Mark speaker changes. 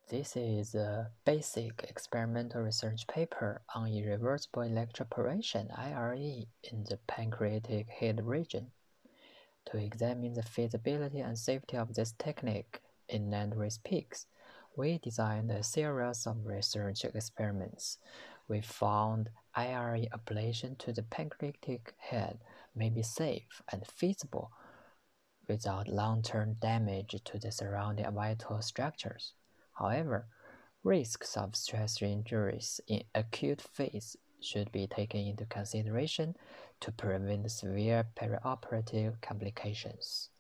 Speaker 1: This is a basic experimental research paper on irreversible electroporation (IRE) in the pancreatic head region. To examine the feasibility and safety of this technique in land-raised pigs, we designed a series of research experiments. We found IRE ablation to the pancreatic head may be safe and feasible without long-term damage to the surrounding vital structures. However, risks of stress injuries in acute phase should be taken into consideration to prevent severe perioperative complications.